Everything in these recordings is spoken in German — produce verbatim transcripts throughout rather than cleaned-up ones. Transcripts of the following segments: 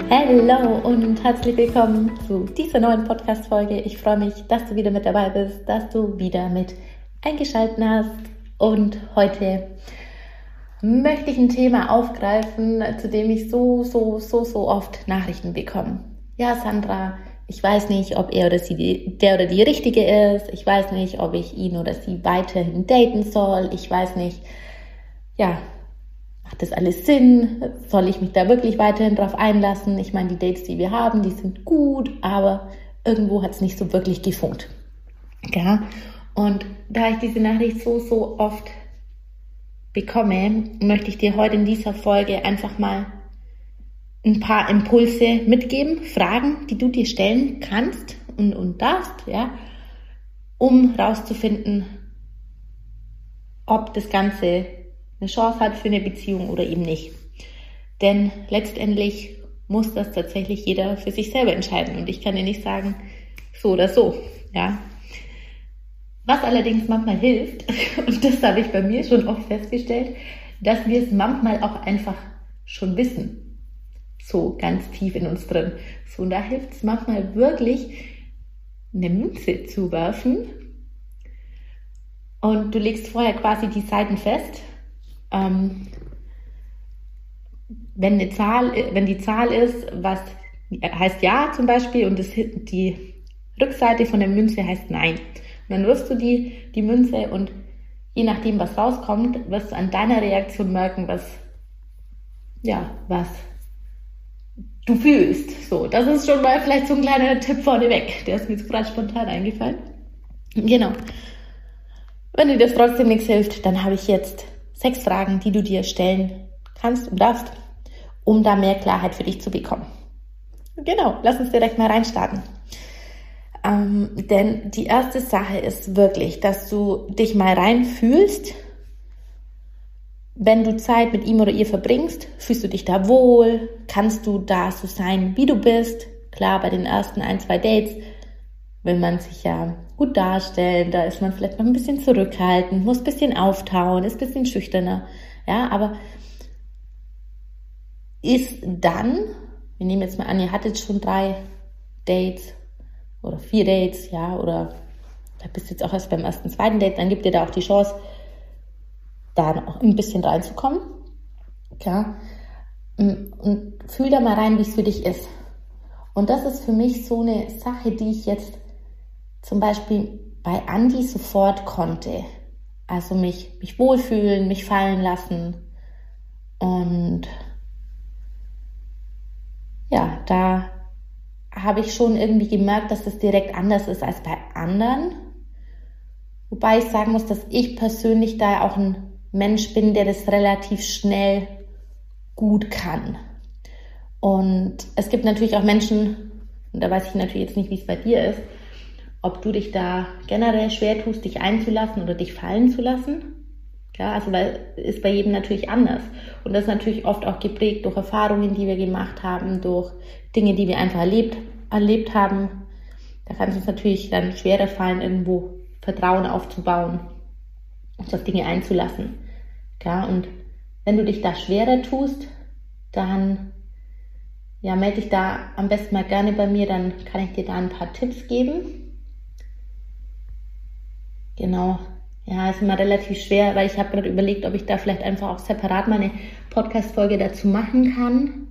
Hallo und herzlich willkommen zu dieser neuen Podcast-Folge. Ich freue mich, dass du wieder mit dabei bist, dass du wieder mit eingeschaltet hast. Und heute möchte ich ein Thema aufgreifen, zu dem ich so, so, so, so oft Nachrichten bekomme. Ja, Sandra, ich weiß nicht, ob er oder sie der oder die Richtige ist. Ich weiß nicht, ob ich ihn oder sie weiterhin daten soll. Ich weiß nicht, ja, macht das alles Sinn? Soll ich mich da wirklich weiterhin drauf einlassen? Ich meine, die Dates, die wir haben, die sind gut, aber irgendwo hat es nicht so wirklich gefunkt. Ja? Und da ich diese Nachricht so, so oft bekomme, möchte ich dir heute in dieser Folge einfach mal ein paar Impulse mitgeben, Fragen, die du dir stellen kannst und, und darfst, ja, um rauszufinden, ob das Ganze eine Chance hat für eine Beziehung oder eben nicht. Denn letztendlich muss das tatsächlich jeder für sich selber entscheiden und ich kann dir nicht sagen, so oder so, ja. Was allerdings manchmal hilft, und das habe ich bei mir schon oft festgestellt, dass wir es manchmal auch einfach schon wissen. So ganz tief in uns drin. So, und da hilft es manchmal wirklich, eine Münze zu werfen und du legst vorher quasi die Seiten fest. Ähm, wenn eine Zahl, wenn die Zahl ist, was heißt ja zum Beispiel und das, die Rückseite von der Münze heißt nein. Und dann wirfst du die, die Münze und je nachdem, was rauskommt, wirst du an deiner Reaktion merken, was, ja, was du fühlst. So, das ist schon mal vielleicht so ein kleiner Tipp vorneweg. Der ist mir jetzt gerade spontan eingefallen. Genau. Wenn dir das trotzdem nichts hilft, dann habe ich jetzt sechs Fragen, die du dir stellen kannst und darfst, um da mehr Klarheit für dich zu bekommen. Genau, lass uns direkt mal reinstarten. Ähm, denn die erste Sache ist wirklich, dass du dich mal reinfühlst. Wenn du Zeit mit ihm oder ihr verbringst, fühlst du dich da wohl? Kannst du da so sein, wie du bist? Klar, bei den ersten ein, zwei Dates will man sich ja gut darstellen. Da ist man vielleicht noch ein bisschen zurückhaltend, muss ein bisschen auftauen, ist ein bisschen schüchterner. Ja, aber ist dann, wir nehmen jetzt mal an, ihr hattet schon drei Dates oder vier Dates, ja, oder da bist du jetzt auch erst beim ersten, zweiten Date, dann gibt dir da auch die Chance, da noch ein bisschen reinzukommen. Ja. Und fühl da mal rein, wie es für dich ist. Und das ist für mich so eine Sache, die ich jetzt zum Beispiel bei Andi sofort konnte. Also mich, mich wohlfühlen, mich fallen lassen. Und ja, da habe ich schon irgendwie gemerkt, dass das direkt anders ist als bei anderen. Wobei ich sagen muss, dass ich persönlich da auch ein Mensch bin, der das relativ schnell gut kann. Und es gibt natürlich auch Menschen, und da weiß ich natürlich jetzt nicht, wie es bei dir ist, ob du dich da generell schwer tust, dich einzulassen oder dich fallen zu lassen. Ja, also weil ist bei jedem natürlich anders. Und das ist natürlich oft auch geprägt durch Erfahrungen, die wir gemacht haben, durch Dinge, die wir einfach erlebt, erlebt haben. Da kann es uns natürlich dann schwerer fallen, irgendwo Vertrauen aufzubauen, uns auf Dinge einzulassen. Ja, und wenn du dich da schwerer tust, dann ja, melde dich da am besten mal gerne bei mir, dann kann ich dir da ein paar Tipps geben. Genau, ja, ist immer relativ schwer, weil ich habe gerade überlegt, ob ich da vielleicht einfach auch separat mal eine Podcast-Folge dazu machen kann.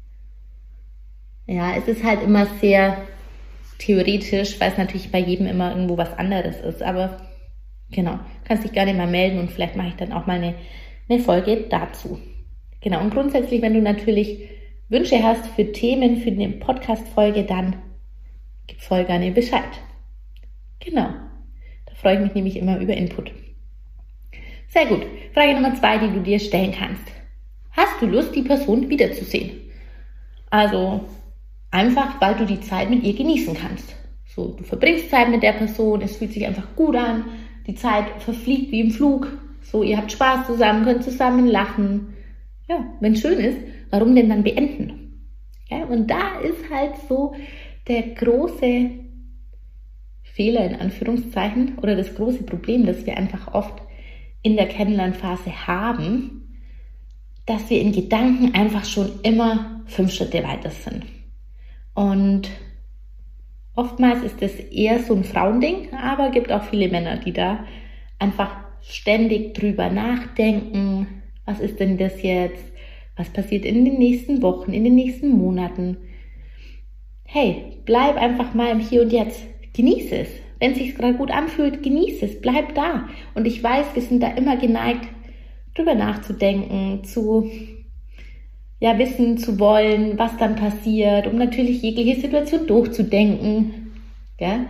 Ja, es ist halt immer sehr theoretisch, weil es natürlich bei jedem immer irgendwo was anderes ist, aber genau, kannst dich gerne mal melden und vielleicht mache ich dann auch mal eine, eine Folge dazu. Genau, und grundsätzlich, wenn du natürlich Wünsche hast für Themen für eine Podcast-Folge, dann gib voll gerne Bescheid. Genau, da freue ich mich nämlich immer über Input. Sehr gut, Frage Nummer zwei, die du dir stellen kannst. Hast du Lust, die Person wiederzusehen? Also einfach, weil du die Zeit mit ihr genießen kannst. So, du verbringst Zeit mit der Person, es fühlt sich einfach gut an, die Zeit verfliegt wie im Flug. So, ihr habt Spaß zusammen, könnt zusammen lachen. Ja, wenn es schön ist, warum denn dann beenden? Ja, und da ist halt so der große Fehler in Anführungszeichen oder das große Problem, das wir einfach oft in der Kennenlernphase haben, dass wir in Gedanken einfach schon immer fünf Schritte weiter sind. Und oftmals ist das eher so ein Frauending, aber es gibt auch viele Männer, die da einfach ständig drüber nachdenken, was ist denn das jetzt, was passiert in den nächsten Wochen, in den nächsten Monaten. Hey, bleib einfach mal im Hier und Jetzt, genieße es. Wenn es sich gerade gut anfühlt, genieße es, bleib da. Und ich weiß, wir sind da immer geneigt, drüber nachzudenken, zu ja, wissen zu wollen, was dann passiert, um natürlich jegliche Situation durchzudenken. Gell?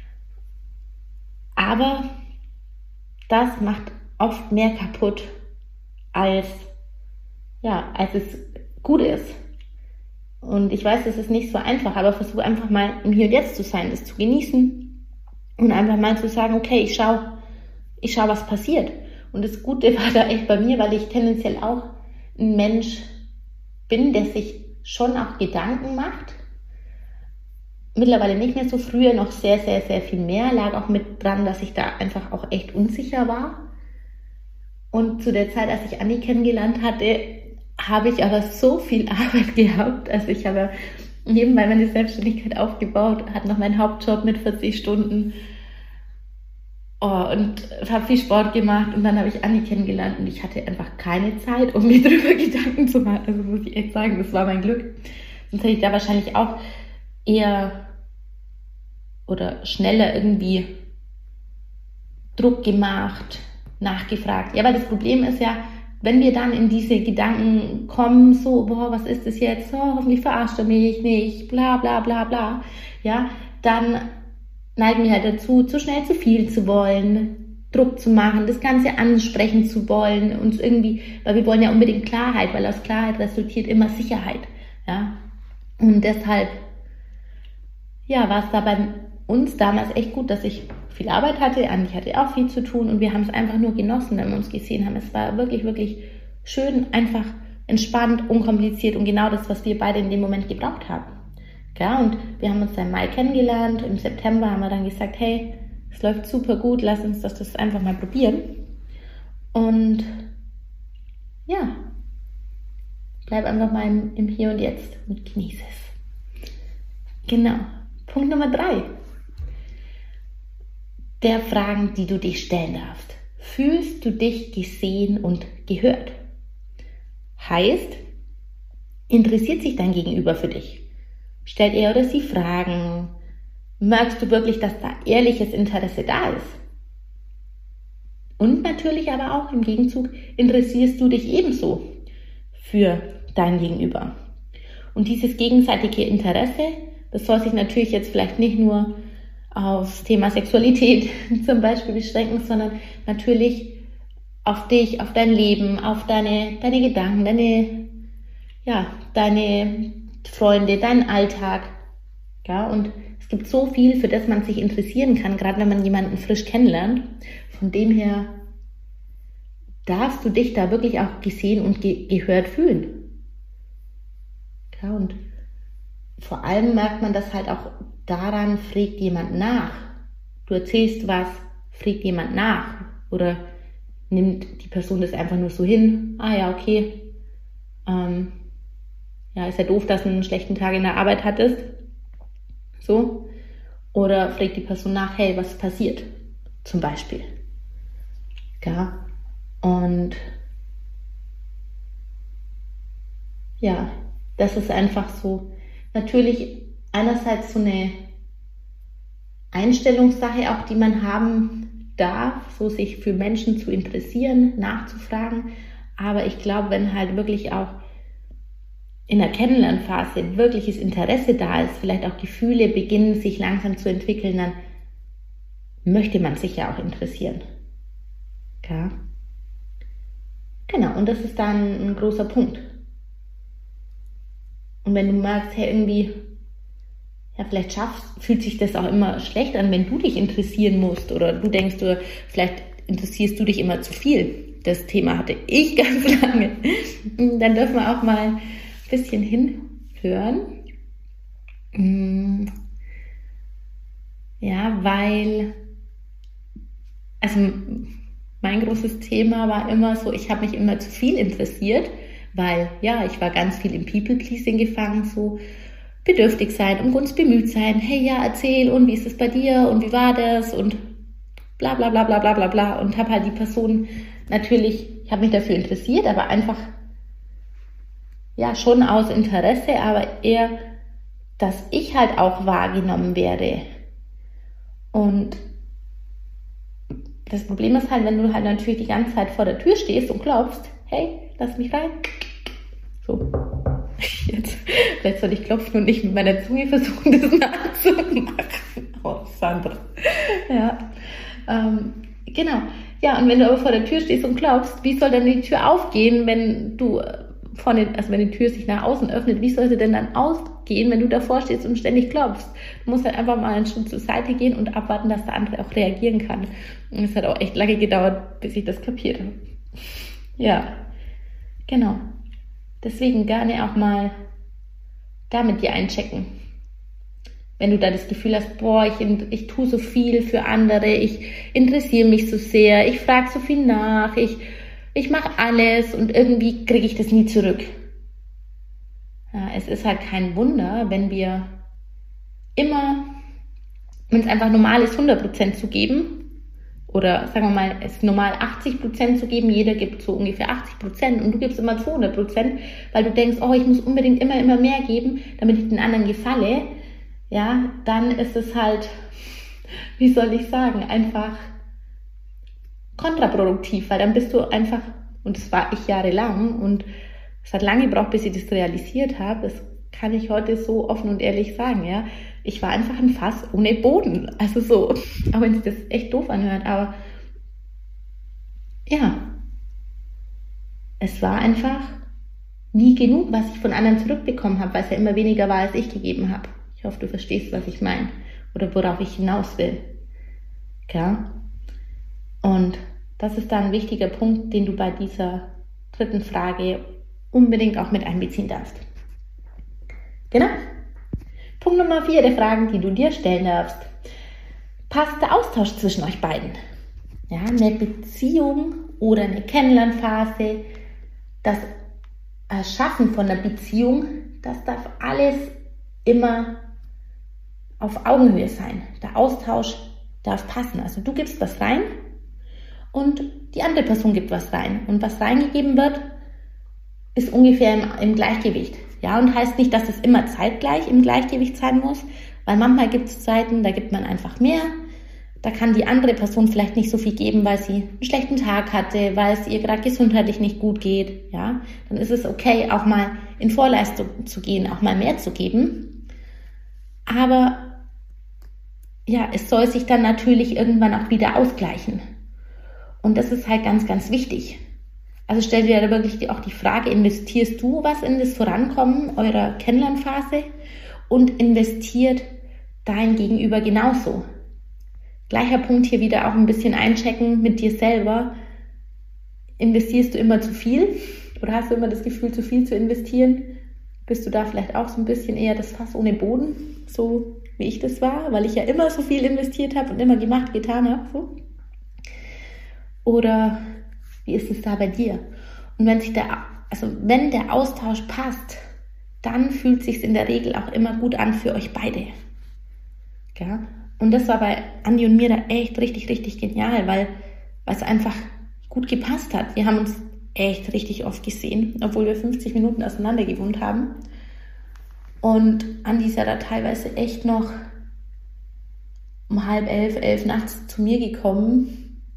Aber das macht oft mehr kaputt, als, ja, als es gut ist. Und ich weiß, das ist nicht so einfach, aber versuche einfach mal im Hier und Jetzt zu sein, das zu genießen und einfach mal zu sagen, okay, ich schau, ich schau, was passiert. Und das Gute war da echt bei mir, weil ich tendenziell auch ein Mensch bin, der sich schon auch Gedanken macht. Mittlerweile nicht mehr so, früher noch sehr, sehr, sehr viel mehr. Lag auch mit dran, dass ich da einfach auch echt unsicher war. Und zu der Zeit, als ich Anni kennengelernt hatte, habe ich aber so viel Arbeit gehabt. Also ich habe nebenbei meine Selbstständigkeit aufgebaut, hatte noch meinen Hauptjob mit vierzig Stunden. Oh, und habe viel Sport gemacht und dann habe ich Anni kennengelernt und ich hatte einfach keine Zeit, um mir darüber Gedanken zu machen. Also muss ich echt sagen, das war mein Glück. Sonst hätte ich da wahrscheinlich auch eher oder schneller irgendwie Druck gemacht, nachgefragt. Ja, weil das Problem ist ja, wenn wir dann in diese Gedanken kommen, so, boah, was ist das jetzt? Oh, hoffentlich verarscht er mich nicht, bla bla bla bla, ja, dann neigen wir halt dazu, zu schnell zu viel zu wollen, Druck zu machen, das Ganze ansprechen zu wollen, uns irgendwie, weil wir wollen ja unbedingt Klarheit, weil aus Klarheit resultiert immer Sicherheit, ja. Und deshalb, ja, war es da bei uns damals echt gut, dass ich viel Arbeit hatte, Anni hatte auch viel zu tun und wir haben es einfach nur genossen, wenn wir uns gesehen haben. Es war wirklich, wirklich schön, einfach entspannt, unkompliziert und genau das, was wir beide in dem Moment gebraucht haben. Ja, und wir haben uns dann im Mai kennengelernt, im September haben wir dann gesagt, hey, es läuft super gut, lass uns das, das einfach mal probieren. Und ja, bleib einfach mal im, im Hier und Jetzt und genieße es. Genau. Punkt Nummer drei. Der Fragen, die du dich stellen darfst. Fühlst du dich gesehen und gehört? Heißt, interessiert sich dein Gegenüber für dich? Stellt er oder sie Fragen? Merkst du wirklich, dass da ehrliches Interesse da ist? Und natürlich aber auch im Gegenzug interessierst du dich ebenso für dein Gegenüber. Und dieses gegenseitige Interesse, das soll sich natürlich jetzt vielleicht nicht nur aufs Thema Sexualität zum Beispiel beschränken, sondern natürlich auf dich, auf dein Leben, auf deine, deine Gedanken, deine, ja, deine Freunde, deinen Alltag. Ja, und es gibt so viel, für das man sich interessieren kann, gerade wenn man jemanden frisch kennenlernt. Von dem her darfst du dich da wirklich auch gesehen und ge- gehört fühlen. Ja, und vor allem merkt man das halt auch daran, fragt jemand nach. Du erzählst was, fragt jemand nach. Oder nimmt die Person das einfach nur so hin. Ah ja, okay. Ähm, ja, ist ja doof, dass du einen schlechten Tag in der Arbeit hattest. So. Oder fragt die Person nach, hey, was ist passiert? Zum Beispiel. Ja. Und ja, das ist einfach so, natürlich einerseits so eine Einstellungssache auch, die man haben darf, so sich für Menschen zu interessieren, nachzufragen. Aber ich glaube, wenn halt wirklich auch in der Kennenlernphase wirkliches Interesse da ist, vielleicht auch Gefühle beginnen sich langsam zu entwickeln, dann möchte man sich ja auch interessieren. Ja. Genau, und das ist dann ein großer Punkt. Und wenn du merkst, hey, irgendwie, ja, vielleicht schaffst, fühlt sich das auch immer schlecht an, wenn du dich interessieren musst oder du denkst, du, vielleicht interessierst du dich immer zu viel. Das Thema hatte ich ganz lange. Dann dürfen wir auch mal ein bisschen hinhören. Ja, weil, also mein großes Thema war immer so, ich habe mich immer zu viel interessiert, weil ja, ich war ganz viel im People-Pleasing gefangen, so bedürftig sein, um Gunst bemüht sein, hey ja, erzähl und wie ist es bei dir und wie war das und bla bla bla bla bla bla bla und habe halt die Person natürlich, ich habe mich dafür interessiert, aber einfach ja schon aus Interesse, aber eher, dass ich halt auch wahrgenommen werde. Und das Problem ist halt, wenn du halt natürlich die ganze Zeit vor der Tür stehst und klopfst, hey, lass mich rein. So. Jetzt, vielleicht soll ich klopfen und nicht mit meiner Zunge versuchen, das nachzumachen. Oh, Sandra. Ja, ähm, genau. Ja, und wenn du aber vor der Tür stehst und klopfst, wie soll dann die Tür aufgehen, wenn du von den, also wenn die Tür sich nach außen öffnet, wie soll sie denn dann ausgehen, wenn du davor stehst und ständig klopfst? Du musst halt einfach mal einen Schritt zur Seite gehen und abwarten, dass der andere auch reagieren kann. Und es hat auch echt lange gedauert, bis ich das kapiert habe. Ja, genau. Deswegen gerne auch mal da mit dir einchecken. Wenn du da das Gefühl hast, boah, ich, ich tue so viel für andere, ich interessiere mich so sehr, ich frage so viel nach, ich, ich mache alles und irgendwie kriege ich das nie zurück. Ja, es ist halt kein Wunder, wenn wir immer, wenn es einfach normal ist, hundert Prozent zu geben, oder sagen wir mal, es ist normal achtzig Prozent zu geben, jeder gibt so ungefähr achtzig Prozent und du gibst immer zweihundert Prozent, weil du denkst, oh, ich muss unbedingt immer, immer mehr geben, damit ich den anderen gefalle, ja, dann ist es halt, wie soll ich sagen, einfach kontraproduktiv, weil dann bist du einfach, und das war ich jahrelang und es hat lange gebraucht, bis ich das realisiert habe, das kann ich heute so offen und ehrlich sagen, ja, ich war einfach ein Fass ohne Boden, also so, auch wenn sich das echt doof anhört, aber ja, es war einfach nie genug, was ich von anderen zurückbekommen habe, weil es ja immer weniger war, als ich gegeben habe. Ich hoffe, du verstehst, was ich meine oder worauf ich hinaus will. Ja? Und das ist da ein wichtiger Punkt, den du bei dieser dritten Frage unbedingt auch mit einbeziehen darfst. Genau. Punkt Nummer vier der Fragen, die du dir stellen darfst. Passt der Austausch zwischen euch beiden? Ja, eine Beziehung oder eine Kennenlernphase, das Erschaffen von einer Beziehung, das darf alles immer auf Augenhöhe sein. Der Austausch darf passen. Also du gibst was rein und die andere Person gibt was rein. Und was reingegeben wird, ist ungefähr im, im Gleichgewicht. Ja, und heißt nicht, dass es immer zeitgleich im Gleichgewicht sein muss, weil manchmal gibt es Zeiten, da gibt man einfach mehr. Da kann die andere Person vielleicht nicht so viel geben, weil sie einen schlechten Tag hatte, weil es ihr gerade gesundheitlich nicht gut geht. Ja, dann ist es okay, auch mal in Vorleistung zu gehen, auch mal mehr zu geben. Aber ja, es soll sich dann natürlich irgendwann auch wieder ausgleichen. Und das ist halt ganz, ganz wichtig. Also stell dir da wirklich auch die Frage, investierst du was in das Vorankommen eurer Kennenlernphase und investiert dein Gegenüber genauso? Gleicher Punkt hier wieder auch ein bisschen einchecken mit dir selber. Investierst du immer zu viel oder hast du immer das Gefühl, zu viel zu investieren? Bist du da vielleicht auch so ein bisschen eher das Fass ohne Boden, so wie ich das war, weil ich ja immer so viel investiert habe und immer gemacht, getan habe? So. Oder wie ist es da bei dir? Und wenn sich der, also wenn der Austausch passt, dann fühlt es sich in der Regel auch immer gut an für euch beide. Ja? Und das war bei Andi und mir da echt richtig, richtig genial, weil, weil es einfach gut gepasst hat. Wir haben uns echt richtig oft gesehen, obwohl wir fünfzig Minuten auseinander gewohnt haben. Und Andi ist ja da teilweise echt noch um halb elf, elf nachts zu mir gekommen.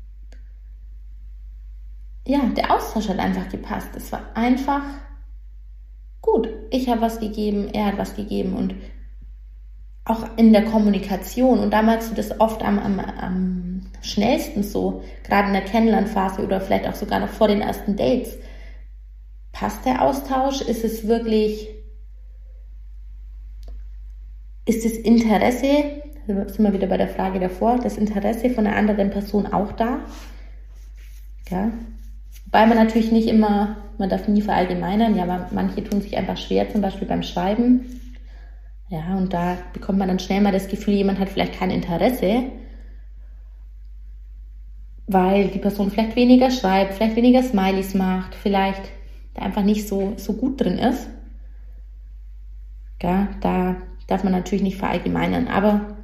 Ja, der Austausch hat einfach gepasst. Es war einfach gut. Ich habe was gegeben, er hat was gegeben und auch in der Kommunikation. Und da merkst du das oft am, am, am schnellsten so, gerade in der Kennenlernphase oder vielleicht auch sogar noch vor den ersten Dates. Passt der Austausch? Ist es wirklich, ist das Interesse, da sind wir wieder bei der Frage davor, das Interesse von der anderen Person auch da? Ja. Wobei man natürlich nicht immer, man darf nie verallgemeinern, ja, aber manche tun sich einfach schwer, zum Beispiel beim Schreiben. Ja, und da bekommt man dann schnell mal das Gefühl, jemand hat vielleicht kein Interesse, weil die Person vielleicht weniger schreibt, vielleicht weniger Smileys macht, vielleicht der einfach nicht so, so gut drin ist. Ja, da darf man natürlich nicht verallgemeinern, aber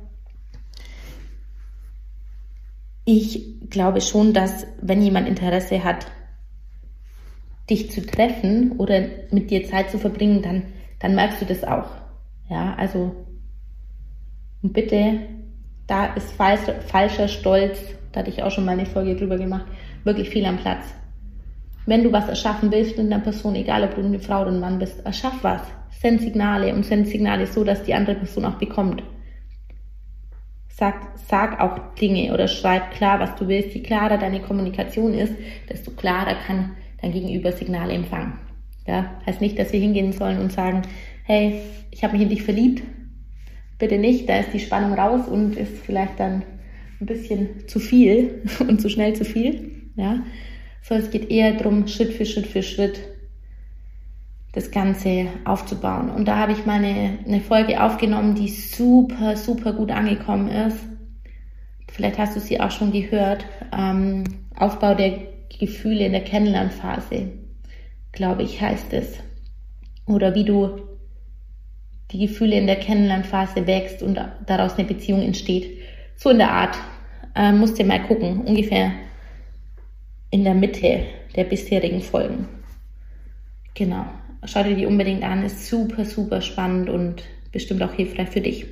ich glaube schon, dass wenn jemand Interesse hat, dich zu treffen oder mit dir Zeit zu verbringen, dann, dann merkst du das auch. Ja, also bitte, da ist falsch, falscher Stolz, da hatte ich auch schon mal eine Folge drüber gemacht, wirklich viel am Platz. Wenn du was erschaffen willst mit einer Person, egal ob du eine Frau oder ein Mann bist, erschaff was. Send Signale und send Signale so, dass die andere Person auch bekommt. Sag, sag auch Dinge oder schreib klar, was du willst. Je klarer deine Kommunikation ist, desto klarer kann dein Gegenüber Signale empfangen. Ja, heißt nicht, dass wir hingehen sollen und sagen, hey, ich habe mich in dich verliebt. Bitte nicht, da ist die Spannung raus und ist vielleicht dann ein bisschen zu viel und zu schnell zu viel. Ja, so, es geht eher darum, Schritt für Schritt für Schritt das Ganze aufzubauen. Und da habe ich mal eine, eine Folge aufgenommen, die super, super gut angekommen ist. Vielleicht hast du sie auch schon gehört. Ähm, Aufbau der Gefühle in der Kennenlernphase, glaube ich, heißt es. Oder wie du die Gefühle in der Kennenlernphase wächst und daraus eine Beziehung entsteht. So in der Art. Ähm, musst du mal gucken. Ungefähr in der Mitte der bisherigen Folgen. Genau. Schau dir die unbedingt an, ist super, super spannend und bestimmt auch hilfreich für dich.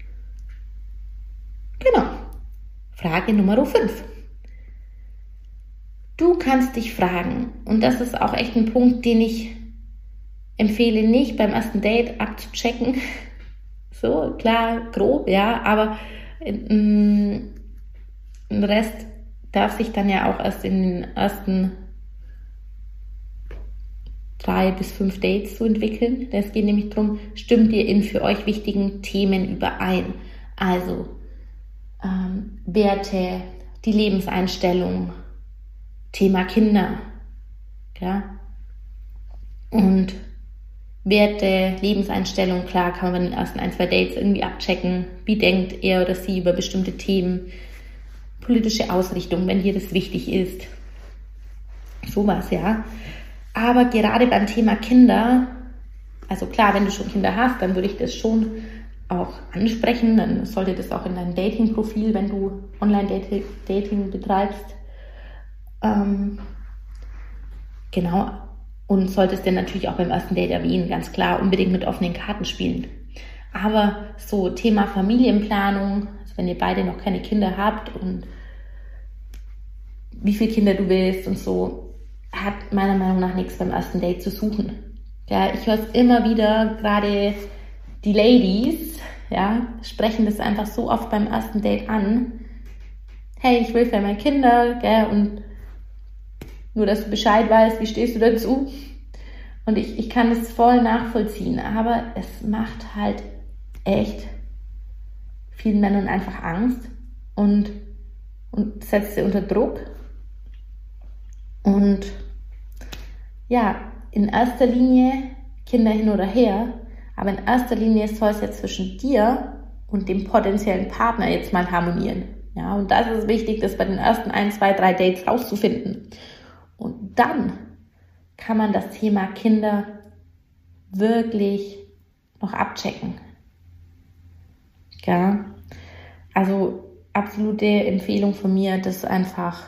Genau. Frage Nummer fünf. Du kannst dich fragen, und das ist auch echt ein Punkt, den ich empfehle, nicht beim ersten Date abzuchecken. So, klar, grob, ja, aber ähm, den Rest darf sich dann ja auch erst in den ersten drei bis fünf Dates zu entwickeln. Es geht nämlich darum, stimmt ihr in für euch wichtigen Themen überein? Also ähm, Werte, die Lebenseinstellung, Thema Kinder, ja, und Werte, Lebenseinstellung, klar kann man in den ersten ein, zwei Dates irgendwie abchecken, wie denkt er oder sie über bestimmte Themen, politische Ausrichtung, wenn dir das wichtig ist, sowas, ja. Aber gerade beim Thema Kinder, also klar, wenn du schon Kinder hast, dann würde ich das schon auch ansprechen. Dann sollte das auch in deinem Dating-Profil, wenn du Online-Dating betreibst, ähm, genau, und solltest dann natürlich auch beim ersten Date erwähnen, ganz klar, unbedingt mit offenen Karten spielen. Aber so Thema Familienplanung, also wenn ihr beide noch keine Kinder habt und wie viele Kinder du willst und so, hat meiner Meinung nach nichts beim ersten Date zu suchen. Ja, ich höre es immer wieder, gerade die Ladies, ja, sprechen das einfach so oft beim ersten Date an. Hey, ich will für meine Kinder, gell, und nur, dass du Bescheid weißt, wie stehst du dazu? Und ich, ich kann das voll nachvollziehen, aber es macht halt echt vielen Männern einfach Angst und, und setzt sie unter Druck. Und ja, in erster Linie Kinder hin oder her, aber in erster Linie soll es ja zwischen dir und dem potenziellen Partner jetzt mal harmonieren. Ja, und das ist wichtig, das bei den ersten ein, zwei, drei Dates rauszufinden. Und dann kann man das Thema Kinder wirklich noch abchecken. Ja, also absolute Empfehlung von mir, das einfach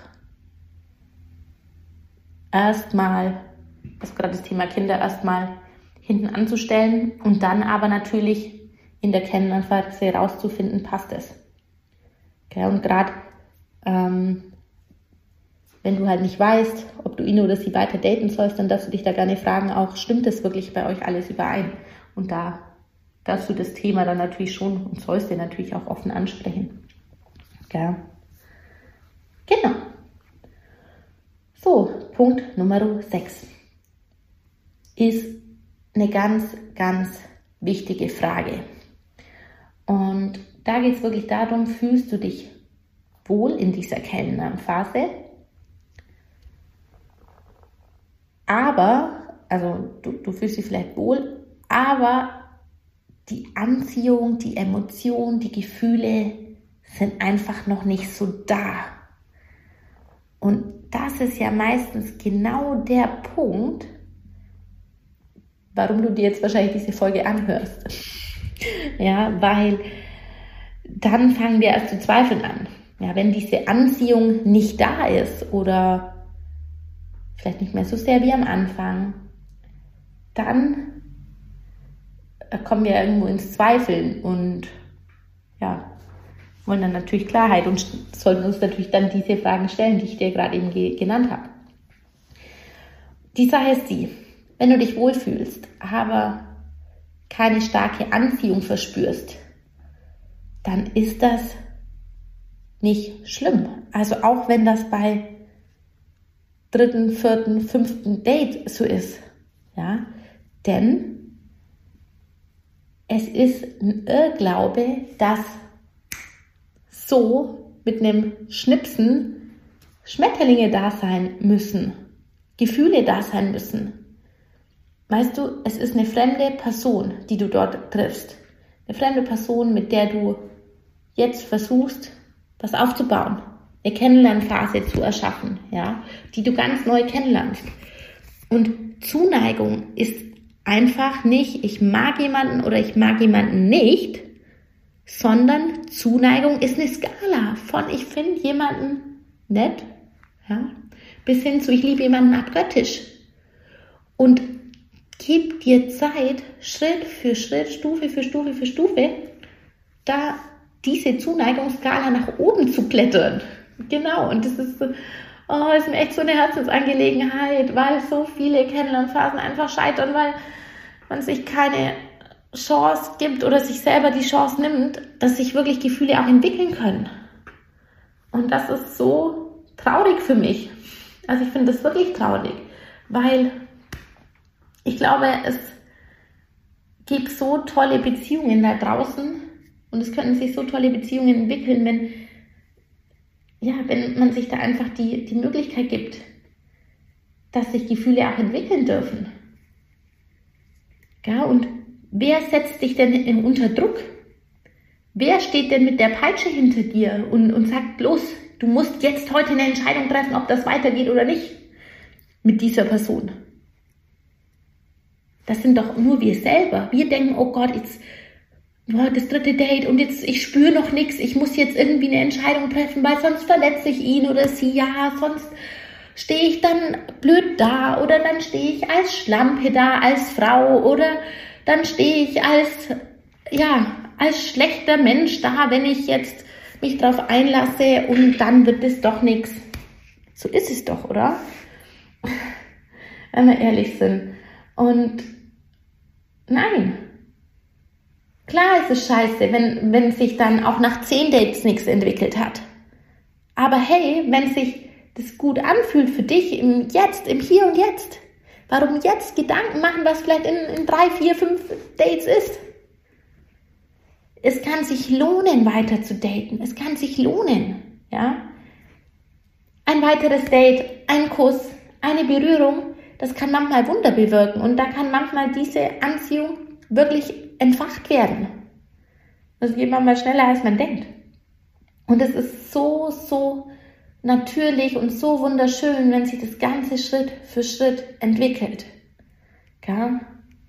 erstmal, also gerade das Thema Kinder erstmal hinten anzustellen und dann aber natürlich in der Kennenlernphase herauszufinden, passt es. Okay, und gerade ähm, wenn du halt nicht weißt, ob du ihn oder sie weiter daten sollst, dann darfst du dich da gerne fragen, auch stimmt es wirklich bei euch alles überein? Und da darfst du das Thema dann natürlich schon und sollst dir natürlich auch offen ansprechen. Ja. Genau. So, Punkt Nummer sechs ist eine ganz, ganz wichtige Frage. Und da geht es wirklich darum, fühlst du dich wohl in dieser Kennenlernphase? Aber, also du, du fühlst dich vielleicht wohl, aber die Anziehung, die Emotionen, die Gefühle sind einfach noch nicht so da. Und das ist ja meistens genau der Punkt, warum du dir jetzt wahrscheinlich diese Folge anhörst. Ja, weil dann fangen wir erst zu zweifeln an. Ja, wenn diese Anziehung nicht da ist oder vielleicht nicht mehr so sehr wie am Anfang, dann kommen wir irgendwo ins Zweifeln und ja, wollen dann natürlich Klarheit und sollten uns natürlich dann diese Fragen stellen, die ich dir gerade eben ge- genannt habe. Die Sache ist die, wenn du dich wohlfühlst, aber keine starke Anziehung verspürst, dann ist das nicht schlimm. Also auch wenn das bei dritten, vierten, fünften Date so ist. Ja? Denn es ist ein Irrglaube, dass so mit einem Schnipsen Schmetterlinge da sein müssen, Gefühle da sein müssen. Weißt du, es ist eine fremde Person, die du dort triffst. Eine fremde Person, mit der du jetzt versuchst, was aufzubauen. Eine Kennenlernphase zu erschaffen, ja, die du ganz neu kennenlernst. Und Zuneigung ist einfach nicht, ich mag jemanden oder ich mag jemanden nicht, sondern Zuneigung ist eine Skala von ich finde jemanden nett, ja, bis hin zu ich liebe jemanden abgöttisch. Und gib dir Zeit, Schritt für Schritt, Stufe für Stufe für Stufe, da diese Zuneigungsskala nach oben zu klettern. Genau, und das ist, oh, ist mir echt so eine Herzensangelegenheit, weil so viele Kennenlernphasen einfach scheitern, weil man sich keine Chance gibt oder sich selber die Chance nimmt, dass sich wirklich Gefühle auch entwickeln können. Und das ist so traurig für mich. Also ich finde das wirklich traurig, weil ich glaube, es gibt so tolle Beziehungen da draußen und es könnten sich so tolle Beziehungen entwickeln, wenn, ja, wenn man sich da einfach die, die Möglichkeit gibt, dass sich Gefühle auch entwickeln dürfen. Ja, und wer setzt dich denn in, unter Druck? Wer steht denn mit der Peitsche hinter dir und, und sagt, los, du musst jetzt heute eine Entscheidung treffen, ob das weitergeht oder nicht mit dieser Person? Das sind doch nur wir selber. Wir denken, oh Gott, jetzt oh, das dritte Date und jetzt ich spüre noch nichts. Ich muss jetzt irgendwie eine Entscheidung treffen, weil sonst verletze ich ihn oder sie. Ja, sonst stehe ich dann blöd da oder dann stehe ich als Schlampe da, als Frau oder dann stehe ich als, ja, als schlechter Mensch da, wenn ich jetzt mich drauf einlasse und dann wird es doch nichts. So ist es doch, oder? Wenn wir ehrlich sind. Und nein. Klar ist es scheiße, wenn, wenn sich dann auch nach zehn Dates nichts entwickelt hat. Aber hey, wenn sich das gut anfühlt für dich im Jetzt, im Hier und Jetzt, warum jetzt Gedanken machen, was vielleicht in, in drei, vier, fünf Dates ist? Es kann sich lohnen, weiter zu daten. Es kann sich lohnen, ja. Ein weiteres Date, ein Kuss, eine Berührung, das kann manchmal Wunder bewirken und da kann manchmal diese Anziehung wirklich entfacht werden. Das geht manchmal schneller, als man denkt. Und es ist so, so natürlich und so wunderschön, wenn sich das Ganze Schritt für Schritt entwickelt. Ja?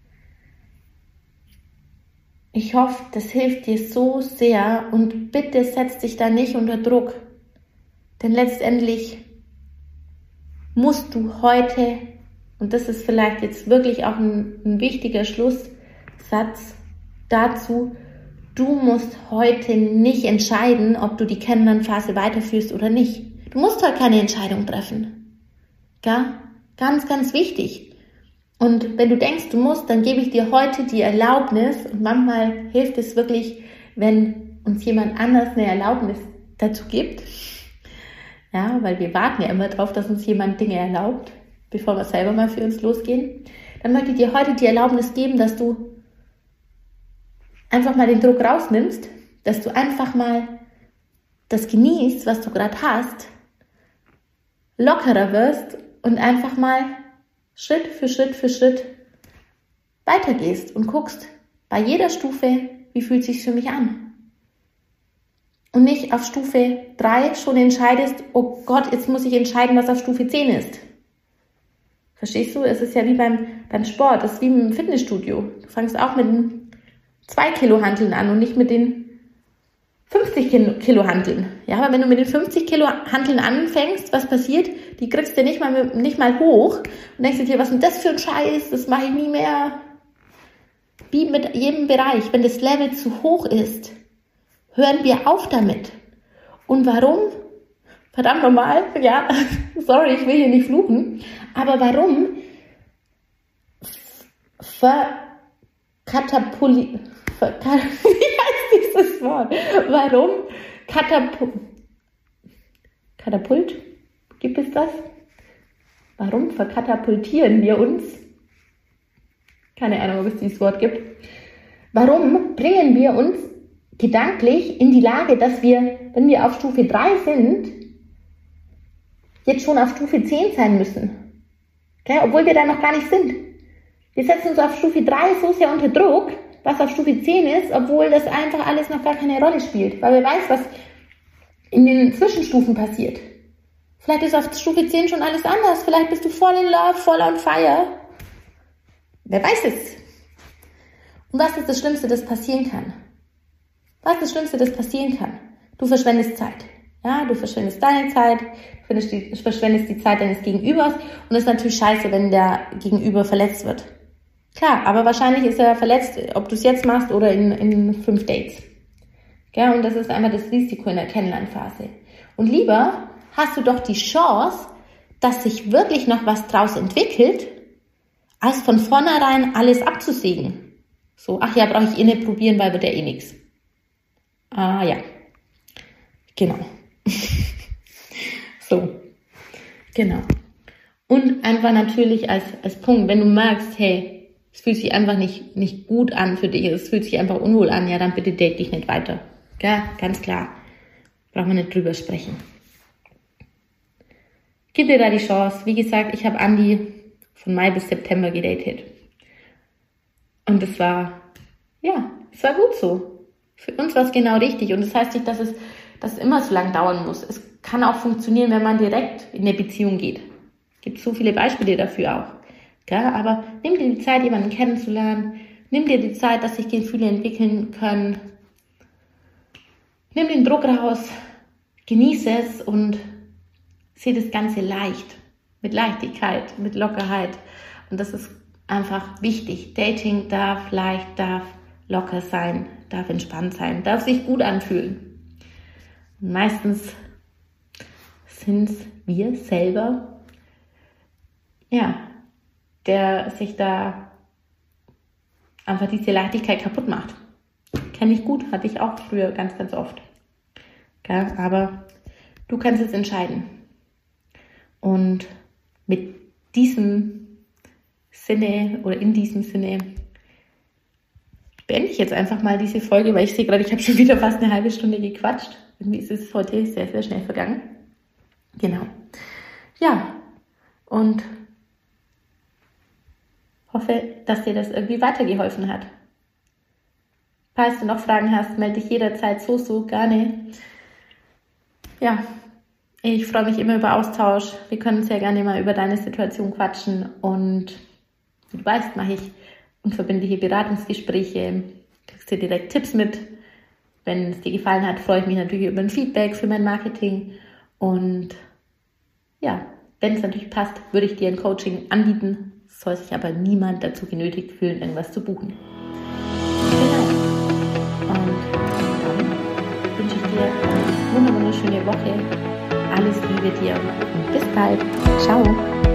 Ich hoffe, das hilft dir so sehr und bitte setz dich da nicht unter Druck. Denn letztendlich musst du heute, und das ist vielleicht jetzt wirklich auch ein, ein wichtiger Schlusssatz dazu, du musst heute nicht entscheiden, ob du die Kennenlernphase weiterführst oder nicht. Du musst heute keine Entscheidung treffen. Ja? Ganz, ganz wichtig. Und wenn du denkst, du musst, dann gebe ich dir heute die Erlaubnis, und manchmal hilft es wirklich, wenn uns jemand anders eine Erlaubnis dazu gibt. Ja, weil wir warten ja immer darauf, dass uns jemand Dinge erlaubt, bevor wir selber mal für uns losgehen. Dann möchte ich dir heute die Erlaubnis geben, dass du einfach mal den Druck rausnimmst, dass du einfach mal das genießt, was du gerade hast, lockerer wirst und einfach mal Schritt für Schritt für Schritt weitergehst und guckst bei jeder Stufe, wie fühlt es sich für mich an? Und nicht auf Stufe drei schon entscheidest, oh Gott, jetzt muss ich entscheiden, was auf Stufe zehn ist. Verstehst du? Es ist ja wie beim, beim Sport, das ist wie im Fitnessstudio. Du fängst auch mit zwei Kilo Hanteln an und nicht mit den fünfzig Kilo Hanteln. Ja, aber wenn du mit den fünfzig Kilo Hanteln anfängst, was passiert? Die kriegst du nicht mal, nicht mal hoch und denkst dir, was ist denn das für ein Scheiß? Das mache ich nie mehr. Wie mit jedem Bereich, wenn das Level zu hoch ist, hören wir auf damit. Und warum? Verdammt normal, ja, sorry, ich will hier nicht fluchen, aber warum verkatapuli, verka, wie heißt dieses Wort? Warum Katapu, Katapult, gibt es das? Warum verkatapultieren wir uns? Keine Ahnung, ob es dieses Wort gibt. Warum bringen wir uns gedanklich in die Lage, dass wir, wenn wir auf Stufe drei sind, jetzt schon auf Stufe zehn sein müssen. Okay? Obwohl wir da noch gar nicht sind. Wir setzen uns auf Stufe drei so sehr unter Druck, was auf Stufe zehn ist, obwohl das einfach alles noch gar keine Rolle spielt. Weil wir weiß, was in den Zwischenstufen passiert. Vielleicht ist auf Stufe zehn schon alles anders. Vielleicht bist du voll in Love, voll on fire. Wer weiß es? Und was ist das Schlimmste, das passieren kann? Was ist das Schlimmste, das passieren kann? Du verschwendest Zeit. Ja, du verschwendest deine Zeit, du verschwendest die Zeit deines Gegenübers und es ist natürlich scheiße, wenn der Gegenüber verletzt wird. Klar, aber wahrscheinlich ist er verletzt, ob du es jetzt machst oder in, in fünf Dates. Ja, und das ist einmal das Risiko in der Kennenlernphase. Und lieber hast du doch die Chance, dass sich wirklich noch was draus entwickelt, als von vornherein alles abzusägen. So, ach ja, brauche ich eh nicht probieren, weil wird ja eh nichts. Ah ja, genau. So, genau. Und einfach natürlich als, als Punkt, wenn du merkst, hey, es fühlt sich einfach nicht, nicht gut an für dich, es fühlt sich einfach unwohl an, ja, dann bitte date dich nicht weiter. Ja, ganz klar. Brauchen wir nicht drüber sprechen. Gib dir da die Chance. Wie gesagt, ich habe Andi von Mai bis September gedatet. Und es war, ja, es war gut so. Für uns war es genau richtig. Und das heißt nicht, dass es, dass es immer so lang dauern muss. Es kann auch funktionieren, wenn man direkt in eine Beziehung geht. Es gibt so viele Beispiele dafür auch. Ja, aber nimm dir die Zeit, jemanden kennenzulernen. Nimm dir die Zeit, dass sich Gefühle entwickeln können. Nimm den Druck raus. Genieße es und sehe das Ganze leicht. Mit Leichtigkeit, mit Lockerheit. Und das ist einfach wichtig. Dating darf leicht, darf locker sein, darf entspannt sein, darf sich gut anfühlen. Und meistens sind es wir selber, ja, der sich da einfach diese Leichtigkeit kaputt macht. Kenne ich gut, hatte ich auch früher ganz, ganz oft. Ja, aber du kannst es entscheiden. Und mit diesem Sinne oder in diesem Sinne beende ich jetzt einfach mal diese Folge, weil ich sehe gerade, ich habe schon wieder fast eine halbe Stunde gequatscht. Irgendwie ist es heute sehr, sehr schnell vergangen. Genau. Ja, und hoffe, dass dir das irgendwie weitergeholfen hat. Falls du noch Fragen hast, melde dich jederzeit so, so gerne. Ja, ich freue mich immer über Austausch. Wir können sehr gerne mal über deine Situation quatschen und wie du weißt, mache ich unverbindliche Beratungsgespräche, kriegst dir direkt Tipps mit. Wenn es dir gefallen hat, freue ich mich natürlich über ein Feedback für mein Marketing und ja, wenn es natürlich passt, würde ich dir ein Coaching anbieten, soll sich aber niemand dazu genötigt fühlen, irgendwas zu buchen. Genau. Und dann wünsche ich dir eine wunderschöne Woche. Alles Liebe dir und bis bald. Ciao.